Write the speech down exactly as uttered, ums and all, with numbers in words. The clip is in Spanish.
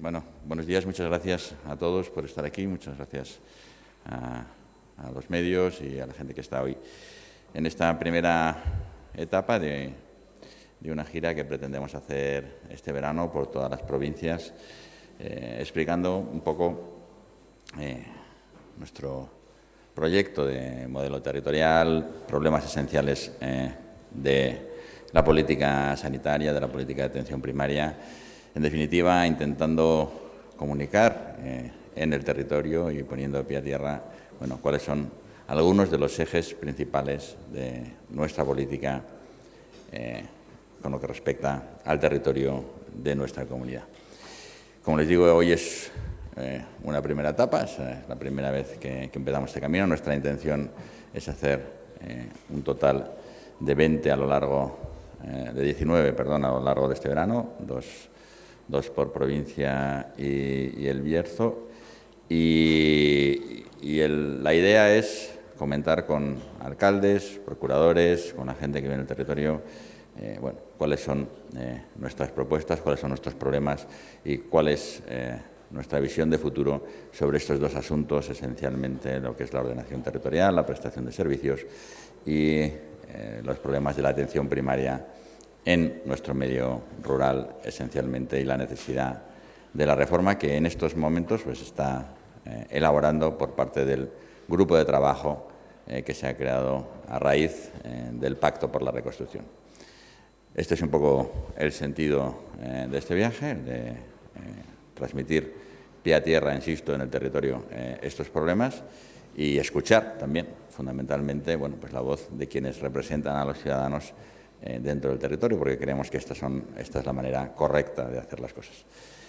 Bueno, buenos días, muchas gracias a todos por estar aquí, muchas gracias a, a los medios y a la gente que está hoy en esta primera etapa de, de una gira que pretendemos hacer este verano por todas las provincias, eh, explicando un poco eh, nuestro proyecto de modelo territorial, problemas esenciales eh, de la política sanitaria, de la política de atención primaria. En definitiva, intentando comunicar eh, en el territorio y poniendo pie a tierra, bueno, cuáles son algunos de los ejes principales de nuestra política eh, con lo que respecta al territorio de nuestra comunidad. Como les digo, hoy es eh, una primera etapa, es eh, la primera vez que, que empezamos este camino. Nuestra intención es hacer eh, un total de veinte a lo largo, eh, de diecinueve, perdón, a lo largo de este verano, dos dos por provincia y, y el Bierzo. Y, y el, la idea es comentar con alcaldes, procuradores, con la gente que vive en el territorio, eh, bueno, cuáles son eh, nuestras propuestas, cuáles son nuestros problemas y cuál es eh, nuestra visión de futuro sobre estos dos asuntos, esencialmente lo que es la ordenación territorial, la prestación de servicios y eh, los problemas de la atención primaria en nuestro medio rural esencialmente y la necesidad de la reforma que en estos momentos pues, está eh, elaborando por parte del grupo de trabajo eh, que se ha creado a raíz eh, del Pacto por la Reconstrucción. Este es un poco el sentido eh, de este viaje, de eh, transmitir pie a tierra, insisto, en el territorio eh, estos problemas y escuchar también, fundamentalmente, bueno, pues la voz de quienes representan a los ciudadanos dentro del territorio, porque creemos que estas son, esta es la manera correcta de hacer las cosas.